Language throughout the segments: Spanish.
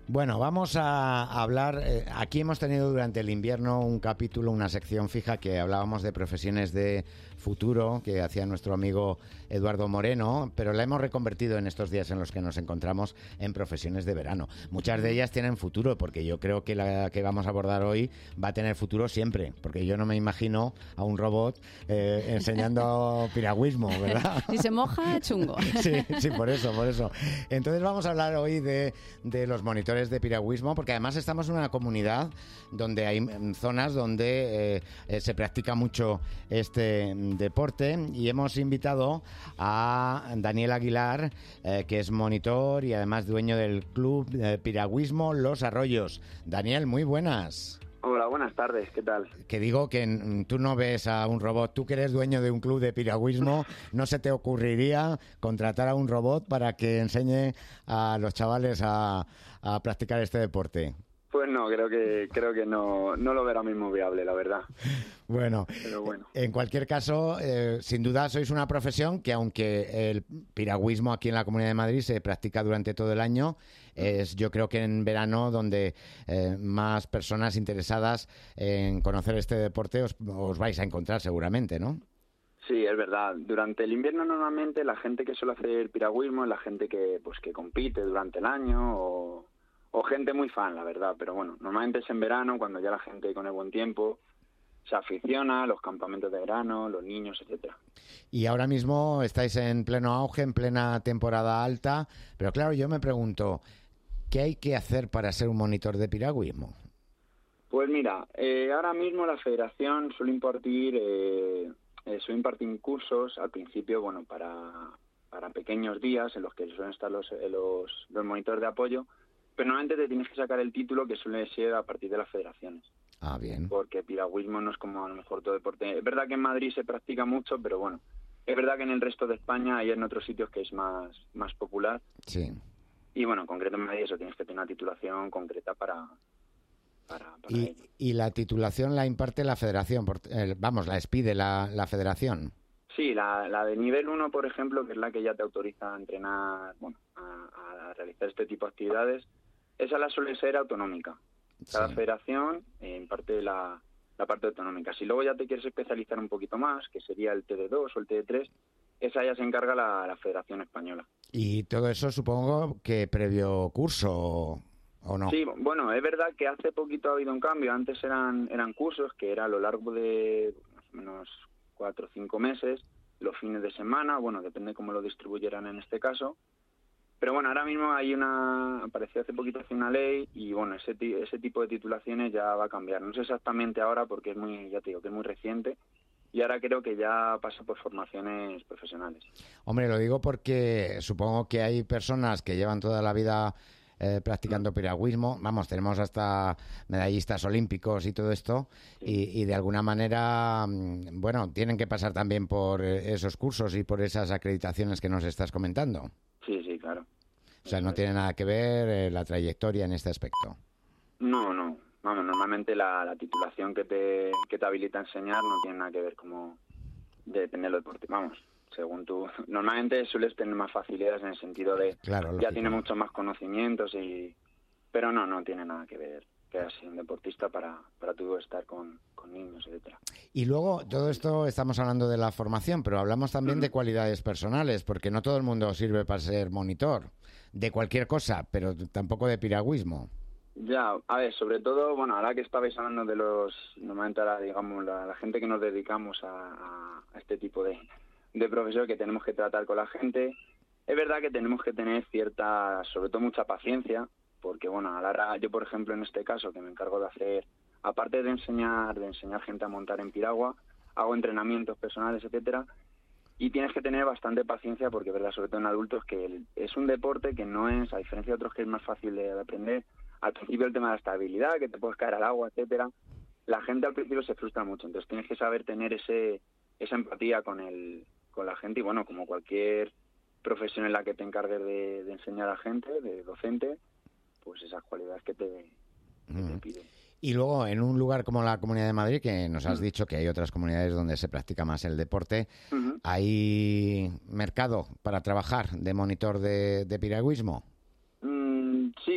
Bueno, vamos a hablar. Aquí hemos tenido durante el invierno un capítulo, una sección fija que hablábamos de profesiones de futuro que hacía nuestro amigo Eduardo Moreno, pero la hemos reconvertido en estos días en los que nos encontramos en profesiones de verano. Muchas de ellas tienen futuro, porque yo creo que la que vamos a abordar hoy va a tener futuro siempre, porque yo no me imagino a un robot enseñando piragüismo, ¿verdad? Si se moja, chungo. Sí, por eso. Entonces vamos a hablar hoy de los monitores de piragüismo, porque además estamos en una comunidad donde hay zonas donde se practica mucho este deporte, y hemos invitado a Daniel Aguilar, que es monitor y además dueño del club de piragüismo Los Arroyos. Daniel, muy buenas. Hola, buenas tardes, ¿qué tal? Que digo que tú no ves a un robot, tú que eres dueño de un club de piragüismo, ¿no se te ocurriría contratar a un robot para que enseñe a los chavales a practicar este deporte? Pues no, creo que no lo veo ahora mismo viable, la verdad. Bueno, pero bueno, en cualquier caso, sin duda sois una profesión que, aunque el piragüismo aquí en la Comunidad de Madrid se practica durante todo el año, es yo creo que en verano donde más personas interesadas en conocer este deporte os vais a encontrar seguramente, ¿no? Sí, es verdad. Durante el invierno normalmente la gente que suele hacer piragüismo es la gente que compite durante el año o gente muy fan, la verdad. Pero bueno, normalmente es en verano, cuando ya la gente con el buen tiempo se aficiona, los campamentos de verano, los niños, etcétera. Y ahora mismo estáis en pleno auge, en plena temporada alta, pero claro, yo me pregunto, ¿qué hay que hacer para ser un monitor de piragüismo? Pues mira, ahora mismo la federación suele impartir cursos al principio, bueno, para pequeños días en los que suelen estar los monitores de apoyo, pero normalmente te tienes que sacar el título, que suele ser a partir de las federaciones. Ah, bien. Porque piragüismo no es como a lo mejor todo deporte. Es verdad que en Madrid se practica mucho, pero bueno, es verdad que en el resto de España y en otros sitios que es más popular. Sí. Y bueno, en concreto en Madrid eso, tienes que tener una titulación concreta para ello. ¿Y la titulación la imparte la federación? La expide la federación. Sí, la de nivel 1, por ejemplo, que es la que ya te autoriza a entrenar, bueno, a realizar este tipo de actividades, esa la suele ser autonómica. Cada federación imparte la parte autonómica. Si luego ya te quieres especializar un poquito más, que sería el TD2 o el TD3, esa ya se encarga la Federación Española. Y todo eso supongo que previo curso, ¿o no? Sí, bueno, es verdad que hace poquito ha habido un cambio. Antes eran cursos que era a lo largo de más o menos 4 o 5 meses, los fines de semana, bueno, depende cómo lo distribuyeran en este caso. Pero bueno, ahora mismo apareció hace poquito una ley y bueno, ese tipo de titulaciones ya va a cambiar. No sé exactamente ahora porque ya te digo que es muy reciente y ahora creo que ya pasa por formaciones profesionales. Hombre, lo digo porque supongo que hay personas que llevan toda la vida practicando piragüismo. Vamos, tenemos hasta medallistas olímpicos y todo esto, y de alguna manera, bueno, tienen que pasar también por esos cursos y por esas acreditaciones que nos estás comentando. Sí, claro. O sea, no tiene nada que ver la trayectoria en este aspecto. No. Vamos, normalmente la titulación que te habilita a enseñar no tiene nada que ver como depende del deporte. Vamos, según tú. Normalmente sueles tener más facilidades en el sentido de ya tiene muchos más conocimientos pero no tiene nada que ver que así un deportista para tú estar con niños, etcétera. Y luego, todo esto estamos hablando de la formación, pero hablamos también de cualidades personales, porque no todo el mundo sirve para ser monitor de cualquier cosa, pero tampoco de piragüismo. Ya, a ver, sobre todo, bueno, ahora que estabais hablando de normalmente ahora, digamos, la gente que nos dedicamos a este tipo de profesión, que tenemos que tratar con la gente, es verdad que tenemos que tener sobre todo mucha paciencia, porque bueno, ahora yo, por ejemplo, en este caso, que me encargo de hacer, aparte de enseñar gente a montar en piragua, hago entrenamientos personales, etcétera, y tienes que tener bastante paciencia porque, verdad, sobre todo en adultos, que es un deporte que no es, a diferencia de otros que es más fácil de aprender. Al principio el tema de la estabilidad, que te puedes caer al agua, etcétera, la gente al principio se frustra mucho, entonces tienes que saber tener esa empatía con la gente, y bueno, como cualquier profesión en la que te encargues de enseñar a gente, de docente, pues esas cualidades que te piden. Y luego, en un lugar como la Comunidad de Madrid, que nos has dicho que hay otras comunidades donde se practica más el deporte, ¿hay mercado para trabajar de monitor de piragüismo? Sí, no, la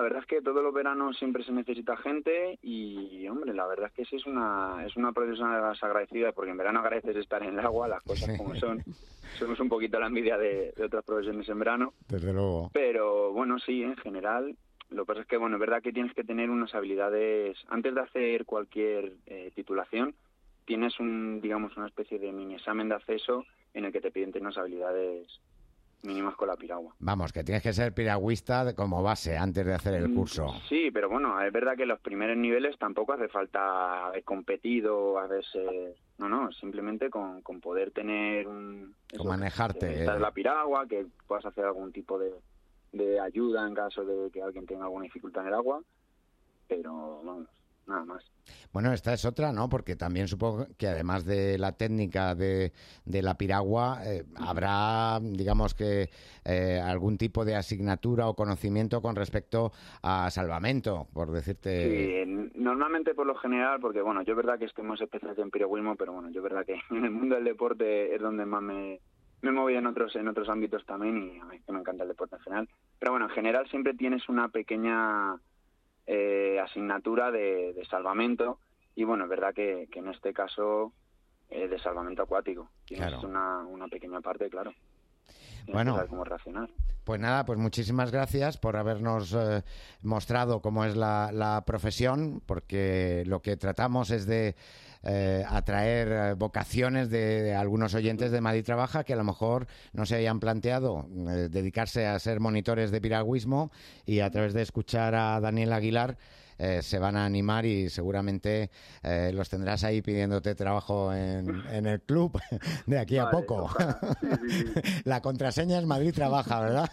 verdad es que todos los veranos siempre se necesita gente y, hombre, la verdad es que sí es una profesión de las agradecidas, porque en verano agradeces estar en el agua, las cosas como son. Somos un poquito la envidia de otras profesiones en verano. Desde luego. Pero, bueno, sí, en general. Lo que pasa es que, bueno, es verdad que tienes que tener unas habilidades. Antes de hacer cualquier titulación, tienes digamos, una especie de mini examen de acceso en el que te piden tener unas habilidades mínimas con la piragua. Vamos, que tienes que ser piragüista como base antes de hacer el curso. Sí, pero bueno, es verdad que en los primeros niveles tampoco hace falta haber competido, No, simplemente con poder tener con manejarte. Esta es la piragua, que puedas hacer algún tipo de ayuda en caso de que alguien tenga alguna dificultad en el agua, pero vamos, nada más. Bueno, esta es otra, ¿no? Porque también supongo que además de la técnica de la piragua, habrá, digamos que, algún tipo de asignatura o conocimiento con respecto a salvamento, por decirte... Sí, normalmente por lo general, porque bueno, yo es verdad que estoy más especializado en piragüismo, pero bueno, yo es verdad que en el mundo del deporte es donde más me he movido en otros ámbitos también, y a mí que me encanta el deporte en general. Pero bueno, en general siempre tienes una pequeña asignatura de salvamento, y bueno, es verdad que en este caso de salvamento acuático tienes una pequeña parte, claro. Bueno, saber cómo reaccionar. Pues nada, pues muchísimas gracias por habernos mostrado cómo es la profesión, porque lo que tratamos es de atraer vocaciones de algunos oyentes de Madrid Trabaja que a lo mejor no se hayan planteado dedicarse a ser monitores de piragüismo, y a través de escuchar a Daniel Aguilar se van a animar, y seguramente los tendrás ahí pidiéndote trabajo en el club de aquí a poco. Sí. La contraseña es Madrid Trabaja, ¿verdad?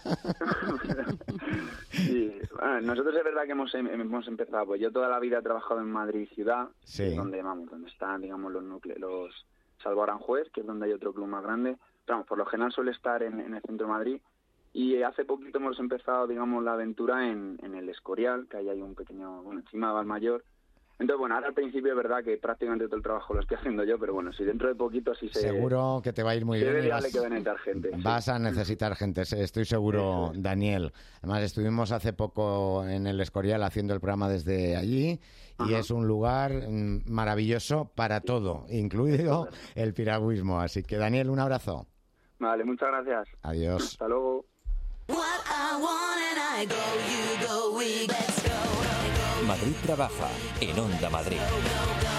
Sí, bueno, nosotros es verdad que hemos empezado, pues yo toda la vida he trabajado en Madrid ciudad, sí. donde están, digamos, los núcleos, los Salvo Aranjuez, que es donde hay otro club más grande. Pero vamos, por lo general suele estar en el centro de Madrid. Y hace poquito hemos empezado, digamos, la aventura en el Escorial, que ahí hay un pequeño, bueno, encima de Valmayor. Entonces, bueno, ahora al principio es verdad que prácticamente todo el trabajo lo estoy haciendo yo, pero bueno, si dentro de poquito sí seguro que te va a ir muy bien. Que va a necesitar gente. Vas a necesitar gente, estoy seguro, Daniel. Además, estuvimos hace poco en el Escorial haciendo el programa desde allí, y es un lugar maravilloso para todo, incluido el piragüismo. Así que, Daniel, un abrazo. Vale, muchas gracias. Adiós. Hasta luego. Madrid Trabaja en Onda Madrid.